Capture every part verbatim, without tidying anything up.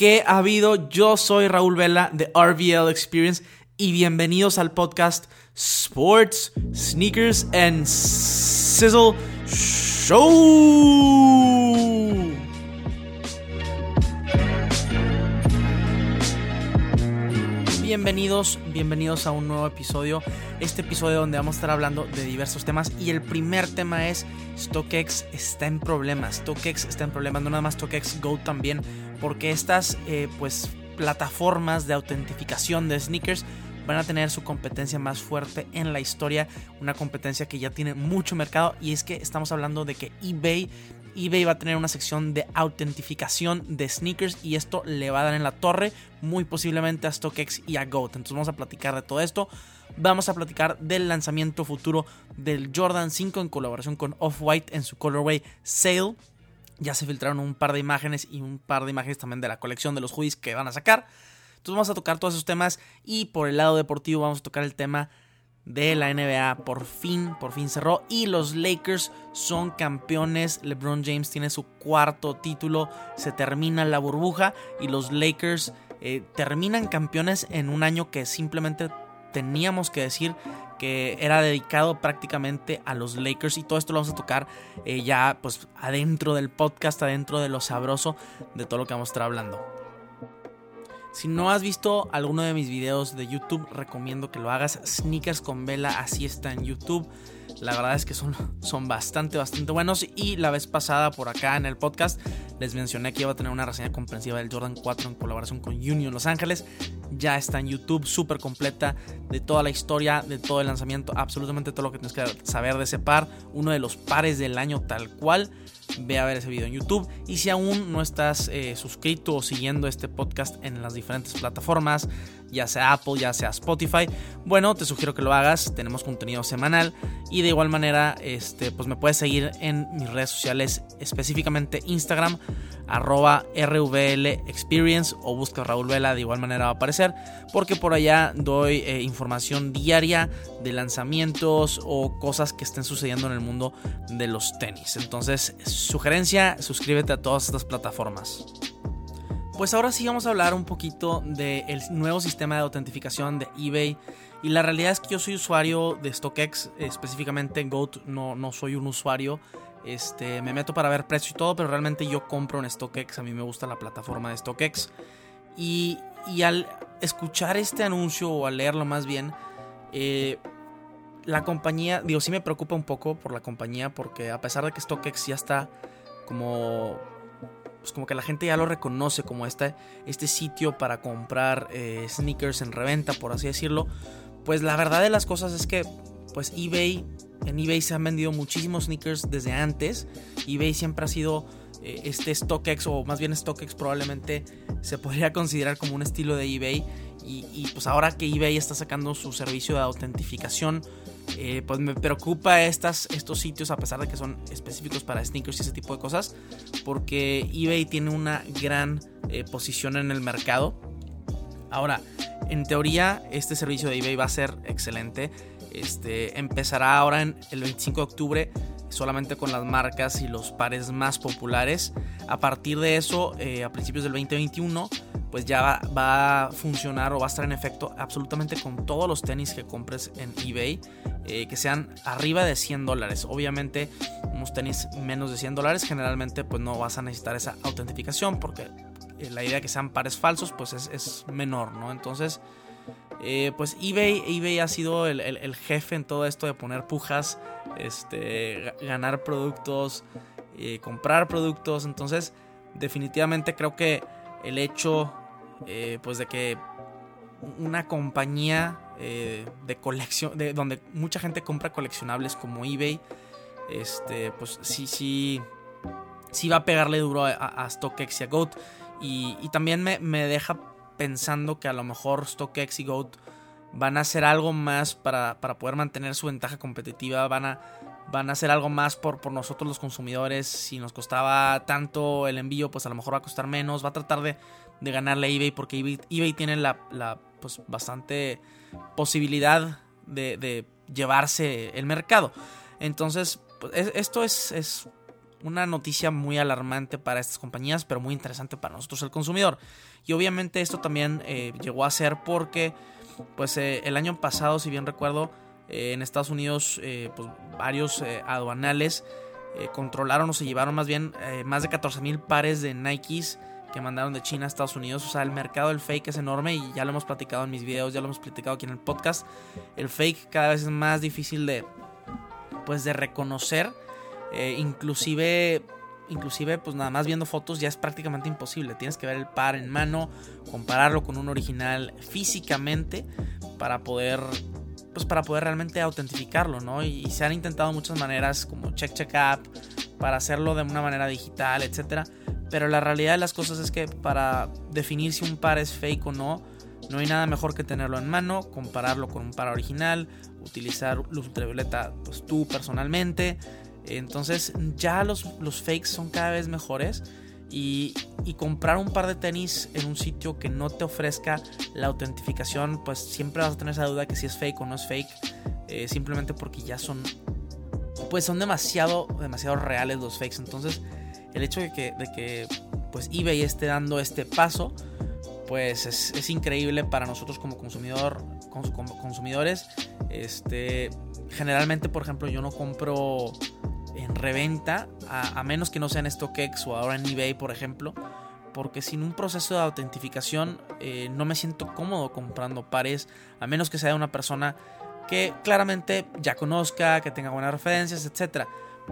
¿Qué ha habido? Yo soy Raúl Vela de R V L Experience y bienvenidos al podcast Sports, Sneakers and Sizzle Show. Bienvenidos, bienvenidos a un nuevo episodio. Este episodio donde vamos a estar hablando de diversos temas y el primer tema es StockX está en problemas. StockX está en problemas, no nada más StockX, Go también, porque estas eh, pues plataformas de autentificación de sneakers van a tener su competencia más fuerte en la historia, una competencia que ya tiene mucho mercado, y es que estamos hablando de que eBay eBay va a tener una sección de autentificación de sneakers y esto le va a dar en la torre muy posiblemente a StockX y a GOAT. Entonces vamos a platicar de todo esto. Vamos a platicar del lanzamiento futuro del Jordan cinco en colaboración con Off-White en su colorway Sail. Ya se filtraron un par de imágenes y un par de imágenes también de la colección de los hoodies que van a sacar. Entonces vamos a tocar todos esos temas y por el lado deportivo vamos a tocar el tema de la N B A. Por fin, por fin cerró y los Lakers son campeones. LeBron James tiene su cuarto título, se termina la burbuja y los Lakers eh, terminan campeones en un año que simplemente teníamos que decir que era dedicado prácticamente a los Lakers, y todo esto lo vamos a tocar eh, ya pues adentro del podcast, adentro de lo sabroso de todo lo que vamos a estar hablando. Si no has visto alguno de mis videos de YouTube, recomiendo que lo hagas. Sneakers con Vela, así está en YouTube. La verdad es que son, son bastante, bastante buenos. Y la vez pasada por acá en el podcast les mencioné que iba a tener una reseña comprensiva del Jordan cuatro en colaboración con Union Los Ángeles. Ya está en YouTube, súper completa, de toda la historia, de todo el lanzamiento, absolutamente todo lo que tienes que saber de ese par. Uno de los pares del año tal cual. Ve a ver ese video en YouTube. Y si aún no estás eh, suscrito o siguiendo este podcast en las diferentes plataformas, ya sea Apple, ya sea Spotify, bueno, te sugiero que lo hagas. Tenemos contenido semanal y de igual manera este, pues me puedes seguir en mis redes sociales, específicamente Instagram, arroba R V L Experience, o busca Raúl Vela, de igual manera va a aparecer, porque por allá doy eh, información diaria de lanzamientos o cosas que estén sucediendo en el mundo de los tenis. Entonces, sugerencia, suscríbete a todas estas plataformas. Pues ahora sí vamos a hablar un poquito del nuevo sistema de autentificación de eBay. Y la realidad es que yo soy usuario de StockX, específicamente en GOAT no, no soy un usuario. Este, me meto para ver precio y todo, pero realmente yo compro en StockX. A mí me gusta la plataforma de StockX. Y, y al escuchar este anuncio, o al leerlo más bien, eh, la compañía, digo, sí me preocupa un poco por la compañía, porque a pesar de que StockX ya está como... pues como que la gente ya lo reconoce como este, este sitio para comprar eh, sneakers en reventa, por así decirlo, pues la verdad de las cosas es que pues eBay, en eBay se han vendido muchísimos sneakers desde antes. eBay siempre ha sido eh, este StockX, o más bien StockX probablemente se podría considerar como un estilo de eBay, y, y pues ahora que eBay está sacando su servicio de autentificación, Eh, pues me preocupa estas, estos sitios, a pesar de que son específicos para sneakers y ese tipo de cosas, porque eBay tiene una gran eh, posición en el mercado. Ahora, en teoría, este servicio de eBay va a ser excelente. Este, empezará ahora en el veinticinco de octubre solamente con las marcas y los pares más populares. A partir de eso, eh, a principios del veinte veintiuno, pues ya va, va a funcionar o va a estar en efecto absolutamente con todos los tenis que compres en eBay, eh, que sean arriba de cien dólares. Obviamente unos tenis menos de cien dólares generalmente pues no vas a necesitar esa autentificación, porque eh, la idea de que sean pares falsos pues es, es menor, ¿no? Entonces eh, pues eBay, eBay ha sido el, el, el jefe en todo esto de poner pujas, este, ganar productos, eh, comprar productos. Entonces definitivamente creo que el hecho eh, pues de que una compañía eh, de colección, de, donde mucha gente compra coleccionables como eBay, este, pues sí, sí, sí va a pegarle duro a, a StockX y a GOAT. Y, y también me, me deja pensando que a lo mejor StockX y GOAT van a hacer algo más para, para poder mantener su ventaja competitiva. Van a, van a hacer algo más por, por nosotros los consumidores. Si nos costaba tanto el envío, pues a lo mejor va a costar menos. Va a tratar de, de ganarle a eBay, porque eBay, eBay tiene la, la pues bastante posibilidad de, de llevarse el mercado. Entonces, pues, esto es, es una noticia muy alarmante para estas compañías, pero muy interesante para nosotros el consumidor. Y obviamente esto también eh, llegó a ser porque pues eh, el año pasado, si bien recuerdo, eh, en Estados Unidos eh, pues, varios eh, aduanales eh, controlaron o se llevaron más bien eh, más de catorce mil pares de Nikes que mandaron de China a Estados Unidos. O sea, el mercado del fake es enorme y ya lo hemos platicado en mis videos, ya lo hemos platicado aquí en el podcast. El fake cada vez es más difícil de, pues, de reconocer. Eh, inclusive, inclusive, pues nada más viendo fotos ya es prácticamente imposible. Tienes que ver el par en mano, compararlo con un original físicamente para poder, pues para poder realmente autentificarlo, ¿no? Y, y se han intentado muchas maneras como Check Check App para hacerlo de una manera digital, etcétera. Pero la realidad de las cosas es que para definir si un par es fake o no, no hay nada mejor que tenerlo en mano, compararlo con un par original, utilizar luz ultravioleta pues tú personalmente. Entonces ya los, los fakes son cada vez mejores y, y comprar un par de tenis en un sitio que no te ofrezca la autentificación, pues siempre vas a tener esa duda que si es fake o no es fake, eh, simplemente porque ya son, pues son demasiado, demasiado reales los fakes. Entonces el hecho de que, de que pues eBay esté dando este paso, pues es, es increíble para nosotros como consumidor, como consumidores. Este, generalmente, por ejemplo, yo no compro en reventa, a, a menos que no sea en StockX o ahora en eBay, por ejemplo, porque sin un proceso de autentificación eh, no me siento cómodo comprando pares, a menos que sea una persona que claramente ya conozca, que tenga buenas referencias, etcétera.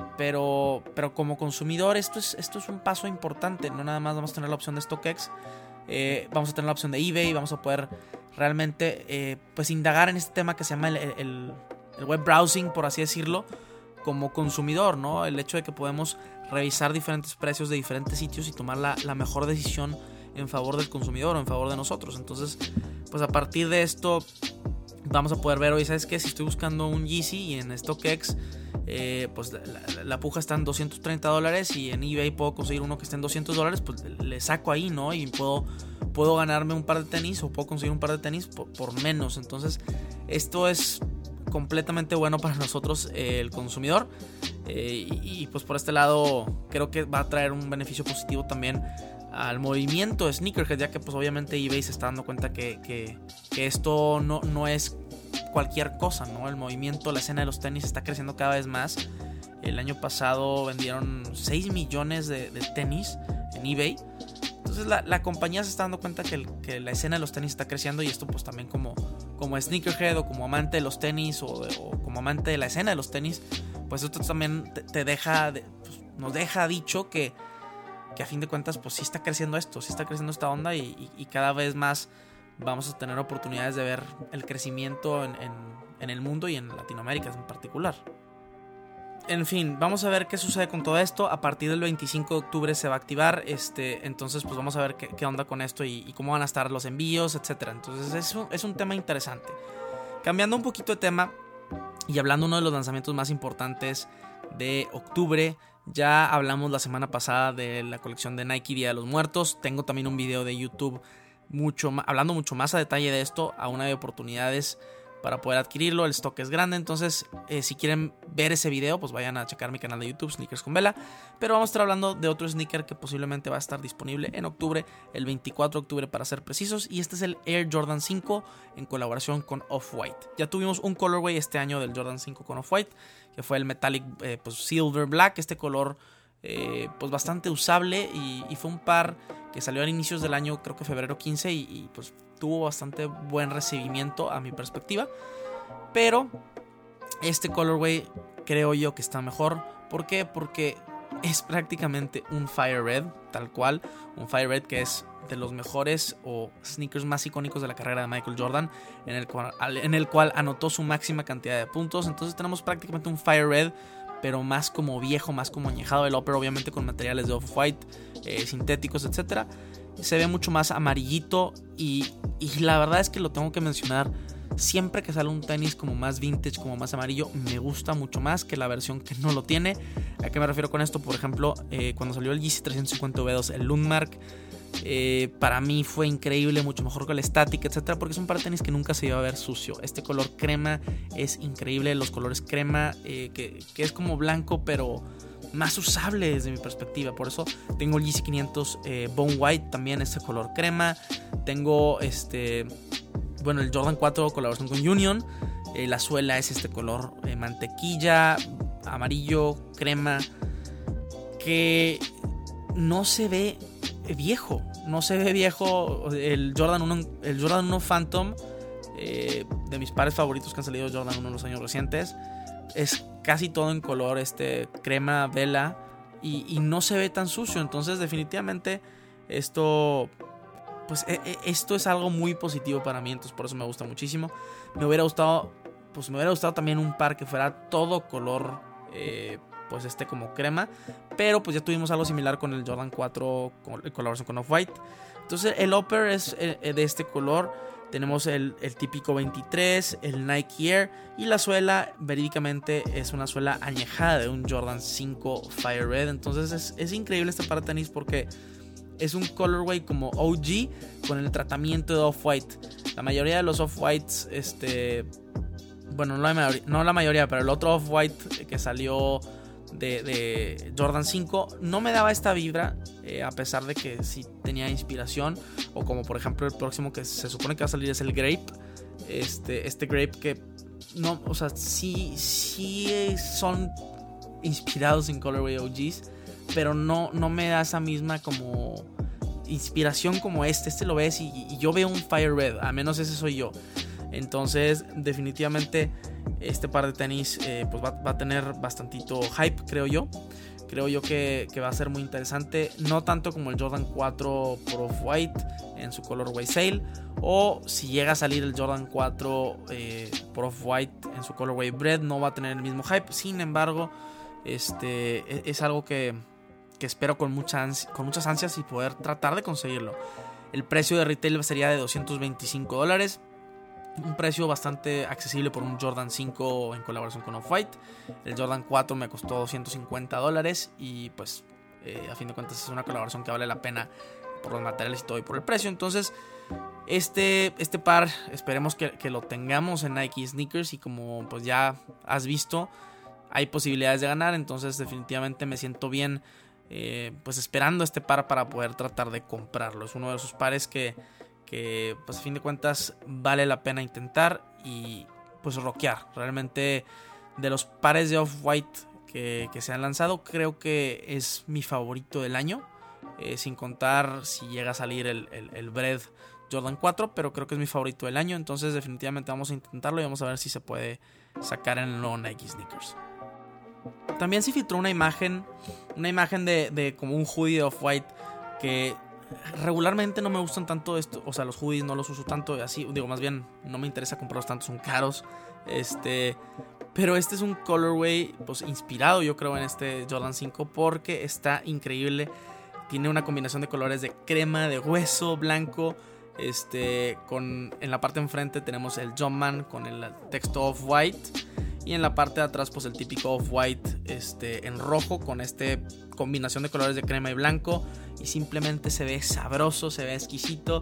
Pero, pero como consumidor esto es, esto es un paso importante. No nada más vamos a tener la opción de StockX, eh, vamos a tener la opción de eBay, vamos a poder realmente eh, pues indagar en este tema que se llama el, el, el web browsing, por así decirlo, como consumidor, ¿no? El hecho de que podemos revisar diferentes precios de diferentes sitios y tomar la, la mejor decisión en favor del consumidor o en favor de nosotros. Entonces, pues a partir de esto vamos a poder ver, oye, ¿sabes qué? Si estoy buscando un Yeezy y en StockX eh, pues la, la, la puja está en doscientos treinta dólares y en eBay puedo conseguir uno que esté en doscientos dólares, pues le saco ahí, ¿no? Y puedo, puedo ganarme un par de tenis o puedo conseguir un par de tenis por, por menos. Entonces esto es completamente bueno para nosotros, eh, el consumidor, eh, y, y pues por este lado creo que va a traer un beneficio positivo también al movimiento de sneakerhead, ya que pues obviamente eBay se está dando cuenta que, que, que esto no, no es cualquier cosa, ¿no? El movimiento, la escena de los tenis está creciendo cada vez más. El año pasado vendieron seis millones de, de tenis en eBay. Entonces la, la compañía se está dando cuenta que, el, que la escena de los tenis está creciendo, y esto pues también como, como sneakerhead o como amante de los tenis o, o como amante de la escena de los tenis, pues esto también te, te deja, de, pues, nos deja dicho que, que a fin de cuentas pues sí está creciendo esto, sí está creciendo esta onda, y, y, y cada vez más vamos a tener oportunidades de ver el crecimiento en, en, en el mundo y en Latinoamérica en particular. En fin, vamos a ver qué sucede con todo esto. A partir del veinticinco de octubre se va a activar, este, entonces pues vamos a ver qué, qué onda con esto y, y cómo van a estar los envíos, etcétera. Entonces es un, es un tema interesante. Cambiando un poquito de tema y hablando de uno de los lanzamientos más importantes de octubre, ya hablamos la semana pasada de la colección de Nike Día de los Muertos. Tengo también un video de YouTube mucho, hablando mucho más a detalle de esto. Aún hay oportunidades para poder adquirirlo, el stock es grande, entonces eh, si quieren ver ese video pues vayan a checar mi canal de YouTube, Sneakers con Vela. Pero vamos a estar hablando de otro sneaker que posiblemente va a estar disponible en octubre, el veinticuatro de octubre para ser precisos, y este es el Air Jordan cinco en colaboración con Off-White. Ya tuvimos un colorway este año del Jordan cinco con Off-White, que fue el Metallic eh, pues, Silver Black, este color eh, pues bastante usable, y, y fue un par que salió a inicios del año, creo que febrero quince, y, y pues tuvo bastante buen recibimiento a mi perspectiva. Pero este colorway creo yo que está mejor. ¿Por qué? Porque es prácticamente un Fire Red, tal cual. Un Fire Red que es de los mejores o sneakers más icónicos de la carrera de Michael Jordan, en el cual, en el cual anotó su máxima cantidad de puntos. Entonces tenemos prácticamente un Fire Red, pero más como viejo, más como añejado. El upper obviamente con materiales de Off-White, eh, sintéticos, etcétera. Se ve mucho más amarillito, y, y la verdad es que lo tengo que mencionar. Siempre que sale un tenis como más vintage, como más amarillo, me gusta mucho más que la versión que no lo tiene. ¿A qué me refiero con esto? Por ejemplo, eh, cuando salió el Yeezy trescientos cincuenta V dos, el Lundmark, eh, para mí fue increíble, mucho mejor que el Static, etcétera, porque es un par de tenis que nunca se iba a ver sucio. Este color crema es increíble, los colores crema, eh, que, que es como blanco, pero más usable desde mi perspectiva. Por eso tengo el Yeezy quinientos eh, Bone White, también este color crema. Tengo este, bueno, el Jordan cuatro colaboración con Union. Eh, la suela es este color eh, mantequilla, amarillo, crema, que no se ve viejo. No se ve viejo. El Jordan uno, el Jordan uno Phantom, eh, de mis pares favoritos que han salido Jordan uno en los años recientes, es casi todo en color este crema, vela, y, y no se ve tan sucio. Entonces definitivamente esto, pues e, e, esto es algo muy positivo para mí. Entonces por eso me gusta muchísimo. Me hubiera gustado, pues me hubiera gustado también un par que fuera todo color, eh, pues este como crema, pero pues ya tuvimos algo similar con el Jordan cuatro en colaboración con Off-White. Entonces el upper es eh, de este color. Tenemos el, el típico veintitrés, el Nike Air, y la suela verídicamente es una suela añejada de un Jordan cinco Fire Red. Entonces es, es increíble este par de tenis porque es un colorway como O G con el tratamiento de Off-White. La mayoría de los Off-Whites, este, bueno, no la mayoría, no la mayoría pero el otro Off-White que salió de, de Jordan cinco no me daba esta vibra, eh, a pesar de que sí tenía inspiración. O como por ejemplo el próximo que se supone que va a salir es el Grape. Este, este Grape que no, o sea, sí, sí son inspirados en colorway O Gs, pero no, no me da esa misma como inspiración como este. Este lo ves y, y yo veo un Fire Red, al menos ese soy yo. Entonces definitivamente este par de tenis eh, pues va, va a tener bastantito hype, creo yo. Creo yo que, que va a ser muy interesante. No tanto como el Jordan cuatro por Off-White en su colorway Sail, o si llega a salir el Jordan cuatro eh, por Off-White en su colorway Bread, no va a tener el mismo hype. Sin embargo, este es, es algo que, que espero con, mucha ansia, con muchas ansias y poder tratar de conseguirlo. El precio de retail sería de doscientos veinticinco dólares. Un precio bastante accesible por un Jordan cinco en colaboración con Off-White. El Jordan cuatro me costó doscientos cincuenta dólares y pues eh, a fin de cuentas es una colaboración que vale la pena por los materiales y todo y por el precio. Entonces este, este par esperemos que, que lo tengamos en Nike Sneakers, y como pues ya has visto hay posibilidades de ganar. Entonces definitivamente me siento bien eh, pues esperando este par para poder tratar de comprarlo. Es uno de esos pares que que pues a fin de cuentas vale la pena intentar y pues rockear. Realmente de los pares de Off-White que, que se han lanzado, creo que es mi favorito del año, eh, sin contar si llega a salir el, el, el Bread Jordan cuatro, pero creo que es mi favorito del año. Entonces definitivamente vamos a intentarlo y vamos a ver si se puede sacar en el nuevo Nike Sneakers. También se filtró una imagen, una imagen de, de como un hoodie de Off-White que regularmente no me gustan tanto esto, o sea, los hoodies no los uso tanto, así, digo, más bien no me interesa comprarlos tanto, son caros. Este, pero este es un colorway pues inspirado, yo creo, en este Jordan cinco porque está increíble. Tiene una combinación de colores de crema, de hueso, blanco. Este, con en la parte de enfrente tenemos el Jumpman con el texto Off-White, y en la parte de atrás pues el típico Off-White este, en rojo con este combinación de colores de crema y blanco, y simplemente se ve sabroso, se ve exquisito.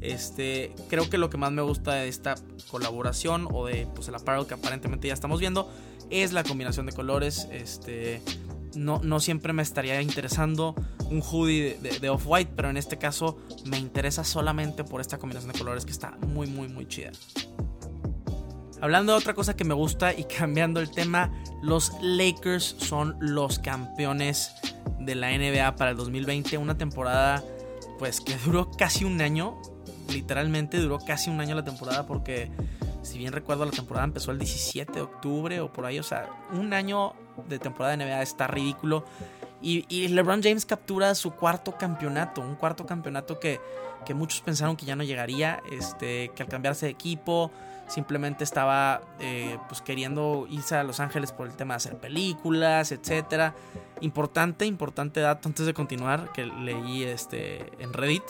Este, creo que lo que más me gusta de esta colaboración o de pues, el apparel que aparentemente ya estamos viendo es la combinación de colores. Este, no, no siempre me estaría interesando un hoodie de, de, de Off-White, pero en este caso me interesa solamente por esta combinación de colores que está muy muy muy chida. Hablando de otra cosa que me gusta y cambiando el tema, los Lakers son los campeones de la N B A para el dos mil veinte. Una temporada pues que duró casi un año. Literalmente duró casi un año la temporada, porque si bien recuerdo la temporada empezó el diecisiete de octubre o por ahí. O sea, un año de temporada de N B A está ridículo. Y, y LeBron James captura su cuarto campeonato. Un cuarto campeonato que, que muchos pensaron que ya no llegaría. Este, que al cambiarse de equipo simplemente estaba eh, pues queriendo irse a Los Ángeles por el tema de hacer películas, etcétera. Importante, importante dato antes de continuar que leí este, en Reddit,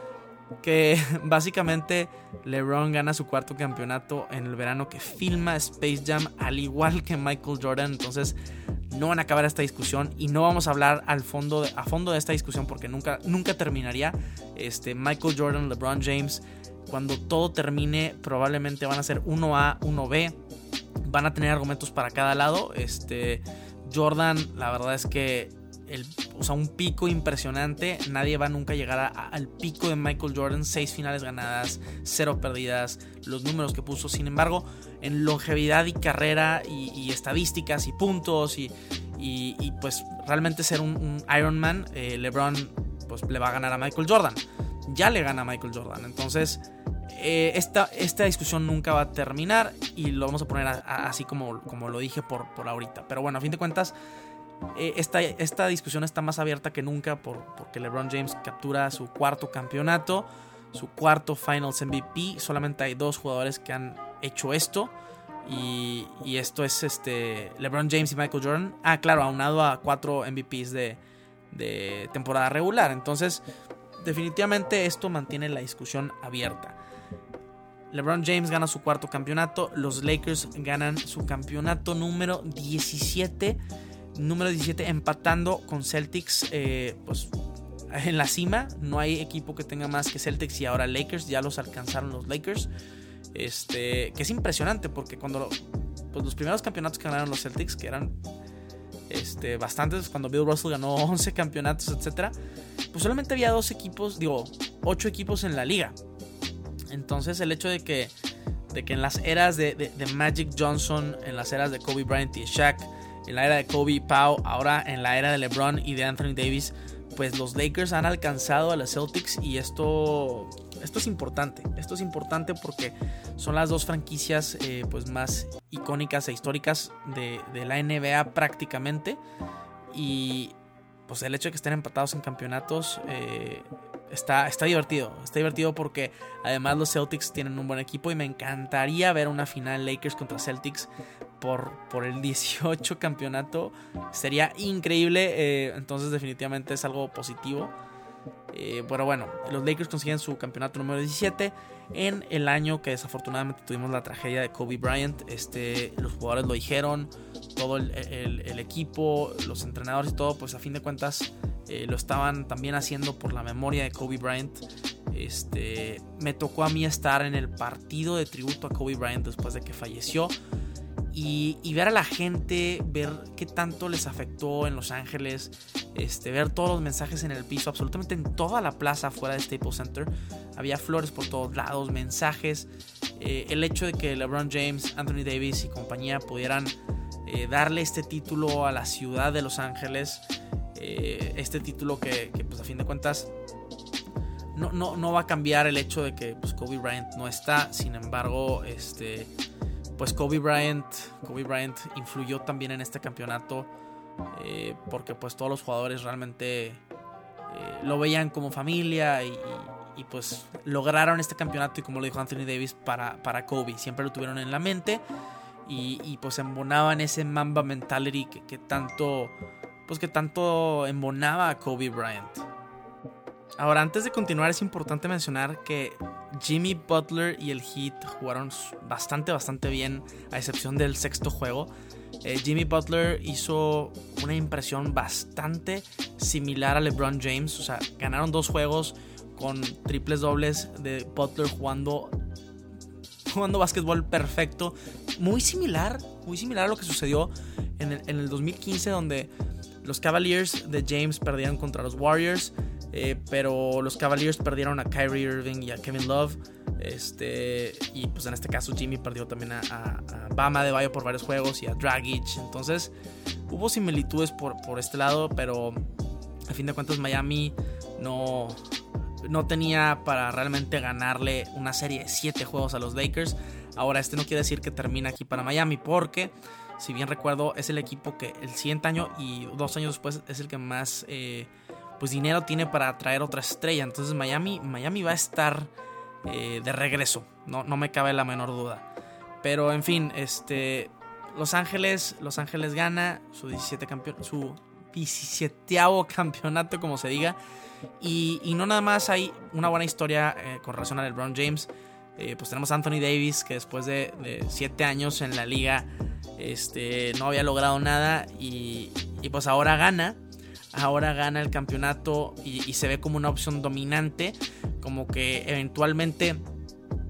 que básicamente LeBron gana su cuarto campeonato en el verano que filma Space Jam, al igual que Michael Jordan. Entonces no van a acabar esta discusión y no vamos a hablar al fondo de, a fondo de esta discusión porque nunca, nunca terminaría. Este, Michael Jordan, LeBron James, cuando todo termine probablemente van a ser uno A, uno B, van a tener argumentos para cada lado. Este, Jordan, la verdad es que el, o sea, un pico impresionante. Nadie va nunca a llegar a, a, al pico de Michael Jordan. Seis finales ganadas, cero perdidas, los números que puso. Sin embargo, en longevidad y carrera y, y estadísticas y puntos y, y, y pues realmente ser un, un Iron Man, eh, LeBron pues le va a ganar a Michael Jordan. Ya le gana a Michael Jordan. Entonces eh, esta, esta discusión nunca va a terminar y lo vamos a poner a, a, así como, como lo dije por, por ahorita. Pero bueno, a fin de cuentas, eh, esta, esta discusión está más abierta que nunca por, porque LeBron James captura su cuarto campeonato, su cuarto Finals M V P. Solamente hay dos jugadores que han hecho esto. Y, y esto es este LeBron James y Michael Jordan. Ah, claro, aunado a cuatro M V Ps de, de temporada regular. Entonces, definitivamente esto mantiene la discusión abierta. LeBron James gana su cuarto campeonato. Los Lakers ganan su campeonato número diecisiete. Número diecisiete, empatando con Celtics. Eh, pues en la cima. No hay equipo que tenga más que Celtics y ahora Lakers. Ya los alcanzaron los Lakers. Este, que es impresionante porque cuando pues los primeros campeonatos que ganaron los Celtics, que eran este, bastantes, cuando Bill Russell ganó once campeonatos, etcétera, pues solamente había dos equipos, digo, ocho equipos en la liga. Entonces el hecho de que, de que en las eras de, de, de Magic Johnson, en las eras de Kobe Bryant y Shaq, en la era de Kobe y Pau, ahora en la era de LeBron y de Anthony Davis, pues los Lakers han alcanzado a los Celtics y esto, esto es importante. Esto es importante porque son las dos franquicias eh, pues más icónicas e históricas de, de la N B A prácticamente. Y pues el hecho de que estén empatados en campeonatos eh, está, está divertido. Está divertido porque además los Celtics tienen un buen equipo y me encantaría ver una final Lakers contra Celtics por, por el dieciocho campeonato. Sería increíble. Eh, entonces definitivamente es algo positivo. Eh, pero bueno, los Lakers consiguen su campeonato número diecisiete en el año que desafortunadamente tuvimos la tragedia de Kobe Bryant. Este, los jugadores lo dijeron, todo el, el, el equipo, los entrenadores y todo, pues a fin de cuentas eh, lo estaban también haciendo por la memoria de Kobe Bryant. Este, me tocó a mí estar en el partido de tributo a Kobe Bryant después de que falleció. Y, y ver a la gente, ver qué tanto les afectó en Los Ángeles, este, ver todos los mensajes en el piso, absolutamente en toda la plaza fuera de Staples Center. Había flores por todos lados, mensajes. Eh, el hecho de que LeBron James, Anthony Davis y compañía pudieran eh, darle este título a la ciudad de Los Ángeles. Eh, este título que, que pues a fin de cuentas no, no, no va a cambiar el hecho de que pues, Kobe Bryant no está. Sin embargo, este... pues Kobe Bryant, Kobe Bryant influyó también en este campeonato eh, porque pues todos los jugadores realmente eh, lo veían como familia y, y, y pues lograron este campeonato y como lo dijo Anthony Davis para, para Kobe, siempre lo tuvieron en la mente y, y pues embonaban ese Mamba mentality que, que tanto pues que tanto embonaba a Kobe Bryant. Ahora, antes de continuar, es importante mencionar que Jimmy Butler y el Heat jugaron bastante, bastante bien, a excepción del sexto juego. Eh, Jimmy Butler hizo una impresión bastante similar a LeBron James. O sea, ganaron dos juegos con triples dobles de Butler jugando, jugando básquetbol perfecto. Muy similar, muy similar a lo que sucedió en el, en el dos mil quince, donde los Cavaliers de James perdieron contra los Warriors. Eh, pero los Cavaliers perdieron a Kyrie Irving y a Kevin Love. Este, y pues en este caso Jimmy perdió también a, a, a Bam Adebayo por varios juegos y a Dragic. Entonces hubo similitudes por, por este lado, pero a fin de cuentas Miami no, no tenía para realmente ganarle una serie de siete juegos a los Lakers. Ahora, este no quiere decir que termina aquí para Miami, porque si bien recuerdo es el equipo que el siguiente año y dos años después es el que más... Eh, pues dinero tiene para traer otra estrella. Entonces Miami, Miami va a estar eh, de regreso, no, no me cabe la menor duda. Pero en fin, este, Los Ángeles, Los Ángeles gana su diecisiete campeón, su diecisietavo campeonato, como se diga. Y, y no nada más hay una buena historia eh, con relación a LeBron James. Eh, pues tenemos a Anthony Davis, que después de, de siete años en la liga este, no había logrado nada. Y, y pues ahora gana. Ahora gana el campeonato y, y se ve como una opción dominante, como que eventualmente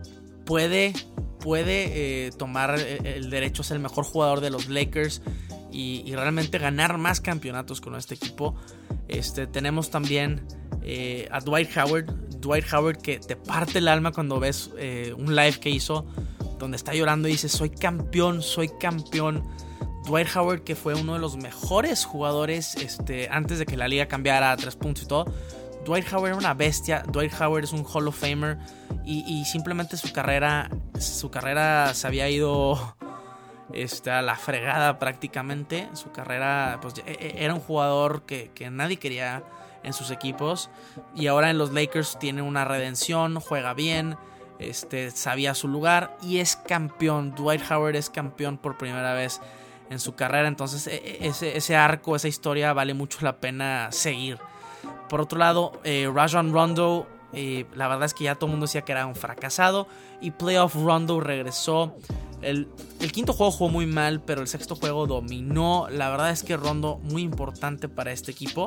puede, puede eh, tomar el derecho a ser el mejor jugador de los Lakers y, y realmente ganar más campeonatos con este equipo. Este, tenemos también eh, a Dwight Howard. Dwight Howard que te parte el alma cuando ves eh, un live que hizo donde está llorando y dice soy campeón, soy campeón. Dwight Howard que fue uno de los mejores jugadores este, antes de que la liga cambiara a tres puntos y todo. Dwight Howard era una bestia. Dwight Howard es un Hall of Famer y, y simplemente su carrera su carrera se había ido este, a la fregada prácticamente. Su carrera pues era un jugador que, que nadie quería en sus equipos y ahora en los Lakers tiene una redención, juega bien, este, sabía su lugar y es campeón. Dwight Howard es campeón por primera vez en su carrera, entonces ese, ese arco, esa historia vale mucho la pena seguir. Por otro lado, eh, Rajon Rondo, eh, la verdad es que ya todo el mundo decía que era un fracasado y Playoff Rondo regresó. El, el quinto juego jugó muy mal, pero el sexto juego dominó. La verdad es que Rondo muy importante para este equipo.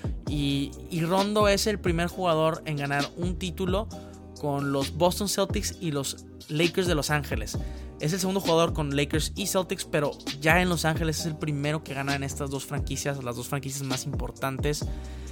Y, y Rondo es el primer jugador en ganar un título con los Boston Celtics y los Lakers de Los Ángeles. Es el segundo jugador con Lakers y Celtics, pero ya en Los Ángeles es el primero que gana en estas dos franquicias, las dos franquicias más importantes.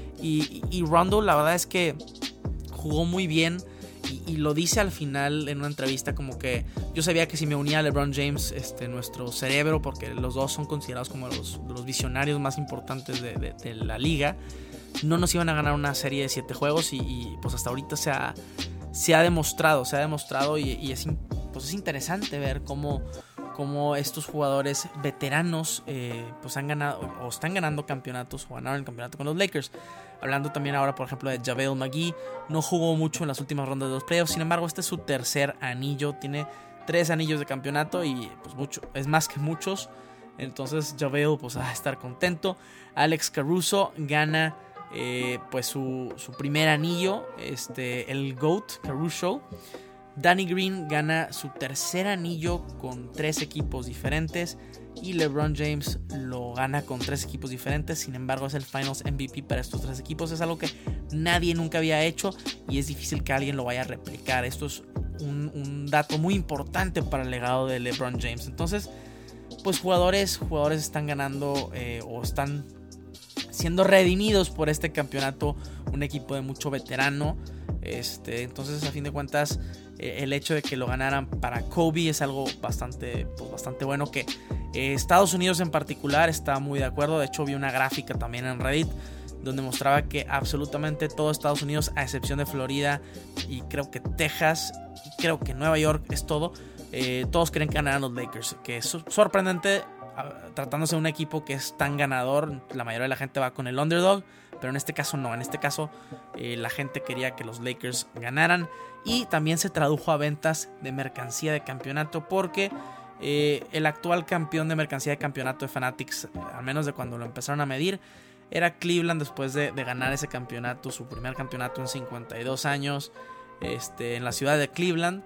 Y, y, y Rondo la verdad es que jugó muy bien. Y, y lo dice al final en una entrevista como que yo sabía que si me unía a LeBron James, este, nuestro cerebro, porque los dos son considerados como los, los visionarios más importantes de, de, de la liga, no nos iban a ganar una serie de siete juegos y, y pues hasta ahorita se ha, se ha demostrado, se ha demostrado y, y es, pues es interesante ver cómo, cómo estos jugadores veteranos eh, pues han ganado o están ganando campeonatos o ganaron el campeonato con los Lakers. Hablando también ahora, por ejemplo, de JaVale McGee. No jugó mucho en las últimas rondas de los playoffs. Sin embargo, este es su tercer anillo. Tiene tres anillos de campeonato y pues mucho, es más que muchos. Entonces JaVale pues va a estar contento. Alex Caruso gana eh, pues su, su primer anillo. Este, el GOAT, Caruso. Danny Green gana su tercer anillo con tres equipos diferentes. Y LeBron James lo gana con tres equipos diferentes. Sin embargo es el Finals M V P para estos tres equipos. Es algo que nadie nunca había hecho y es difícil que alguien lo vaya a replicar. Esto es un, un dato muy importante para el legado de LeBron James. Entonces pues jugadores, jugadores están ganando eh, o están siendo redimidos por este campeonato. Un equipo de mucho veterano. Este, entonces a fin de cuentas eh, el hecho de que lo ganaran para Kobe es algo bastante, pues, bastante bueno que eh, Estados Unidos en particular está muy de acuerdo. De hecho vi una gráfica también en Reddit donde mostraba que absolutamente todo Estados Unidos a excepción de Florida y creo que Texas y creo que Nueva York es todo, eh, todos creen que ganarán los Lakers, que es sorprendente tratándose de un equipo que es tan ganador. La mayoría de la gente va con el underdog, pero en este caso no, en este caso eh, la gente quería que los Lakers ganaran y también se tradujo a ventas de mercancía de campeonato porque eh, el actual campeón de mercancía de campeonato de Fanatics, al menos de cuando lo empezaron a medir, era Cleveland después de, de ganar ese campeonato, su primer campeonato en cincuenta y dos años este, en la ciudad de Cleveland.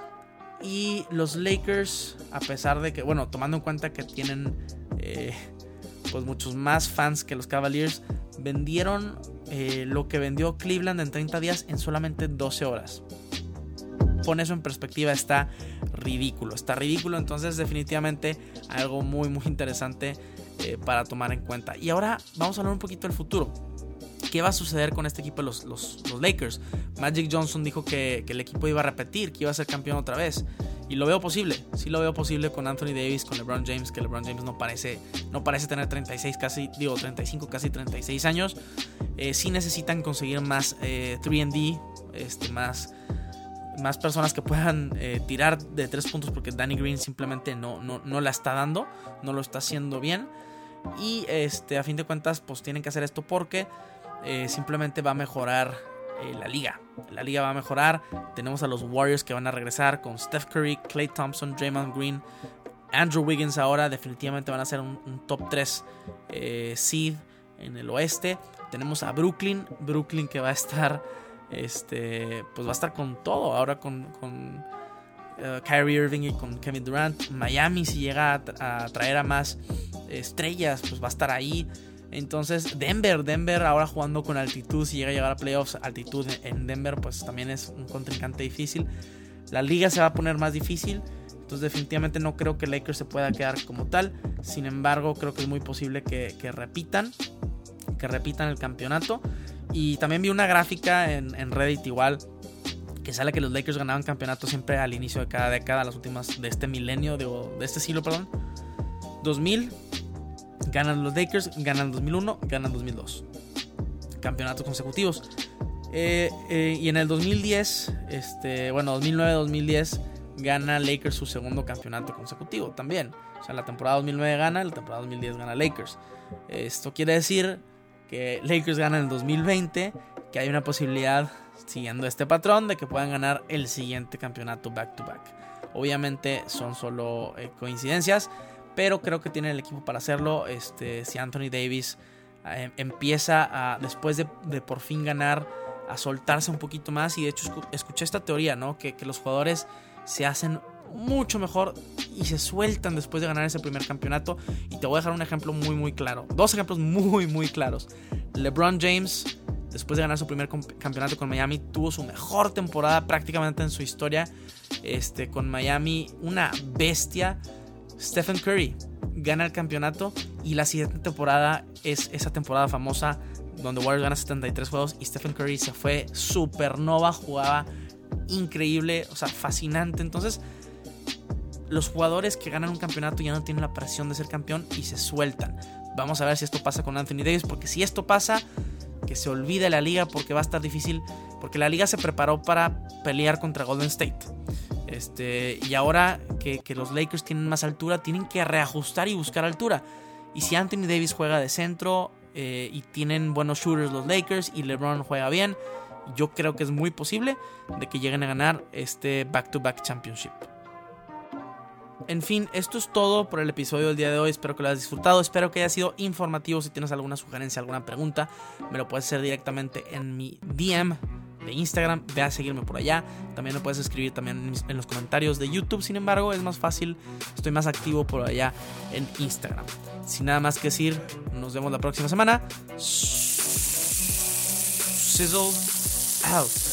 Y los Lakers, a pesar de que, bueno, tomando en cuenta que tienen eh, pues muchos más fans que los Cavaliers, vendieron eh, lo que vendió Cleveland en treinta días en solamente doce horas. Pon eso en perspectiva, está ridículo, está ridículo. Entonces definitivamente algo muy muy interesante eh, para tomar en cuenta. Y ahora vamos a hablar un poquito del futuro. ¿Qué va a suceder con este equipo de los, los, los Lakers? Magic Johnson dijo que, que el equipo iba a repetir, que iba a ser campeón otra vez. Y lo veo posible, sí lo veo posible con Anthony Davis, con LeBron James, que LeBron James no parece, no parece tener treinta y seis, casi, digo treinta y cinco, casi treinta y seis años. Eh, sí necesitan conseguir más eh, tres and D, este, más, más personas que puedan eh, tirar de tres puntos, porque Danny Green simplemente no, no, no la está dando, no lo está haciendo bien. Y este, a fin de cuentas, pues tienen que hacer esto porque Eh, simplemente va a mejorar eh, la liga. La liga va a mejorar. Tenemos a los Warriors que van a regresar con Steph Curry, Klay Thompson, Draymond Green, Andrew Wiggins. Ahora definitivamente van a ser un, un top tres eh, seed en el oeste. Tenemos a Brooklyn. Brooklyn que va a estar este, pues va a estar con todo. Ahora con, con uh, Kyrie Irving y con Kevin Durant. Miami, si llega a, tra- a traer a más estrellas, pues va a estar ahí. Entonces Denver, Denver ahora jugando con altitud, si llega a llegar a playoffs, altitud en Denver pues también es un contrincante difícil. La liga se va a poner más difícil, Entonces definitivamente no creo que Lakers se pueda quedar como tal. Sin embargo, creo que es muy posible que, que repitan, que repitan el campeonato. Y también vi una gráfica en, en Reddit igual, que sale que los Lakers ganaban campeonatos siempre al inicio de cada década, las últimas de este milenio, de, de este siglo, perdón. dos mil, ganan los Lakers, ganan dos mil uno, ganan dos mil dos. Campeonatos consecutivos. Eh, eh, y en el dos mil diez, este, bueno, dos mil nueve dos mil diez, gana Lakers su segundo campeonato consecutivo también. O sea, la temporada dos mil nueve gana, la temporada dos mil diez gana Lakers. Esto quiere decir que Lakers gana en el dos mil veinte, que hay una posibilidad, siguiendo este patrón, de que puedan ganar el siguiente campeonato back to back. Obviamente son solo eh, coincidencias, pero creo que tienen el equipo para hacerlo. Este, si Anthony Davis eh, empieza a, después de, de por fin ganar, a soltarse un poquito más. Y de hecho escuché esta teoría, ¿no? Que, que los jugadores se hacen mucho mejor y se sueltan después de ganar ese primer campeonato. Y te voy a dejar un ejemplo muy muy claro, dos ejemplos muy muy claros. LeBron James, después de ganar su primer campeonato con Miami, tuvo su mejor temporada prácticamente en su historia, este, con Miami, una bestia. Stephen Curry gana el campeonato y la siguiente temporada es esa temporada famosa donde Warriors gana setenta y tres juegos y Stephen Curry se fue supernova, jugaba increíble, o sea, fascinante. Entonces, los jugadores que ganan un campeonato ya no tienen la presión de ser campeón y se sueltan. Vamos a ver si esto pasa con Anthony Davis, porque si esto pasa, que se olvide la liga, porque va a estar difícil, porque la liga se preparó para pelear contra Golden State. Este, y ahora que, que los Lakers tienen más altura, tienen que reajustar y buscar altura. Y si Anthony Davis juega de centro eh, y tienen buenos shooters los Lakers y LeBron juega bien, yo creo que es muy posible de que lleguen a ganar este back-to-back championship. En fin, esto es todo por el episodio del día de hoy. Espero que lo hayas disfrutado, espero que haya sido informativo. Si tienes alguna sugerencia, alguna pregunta, me lo puedes hacer directamente en mi D M de Instagram. Ve a seguirme por allá. También me puedes escribir también en, mis, en los comentarios de YouTube. Sin embargo, es más fácil, estoy más activo por allá en Instagram. Sin nada más que decir, nos vemos la próxima semana. Sizzle out.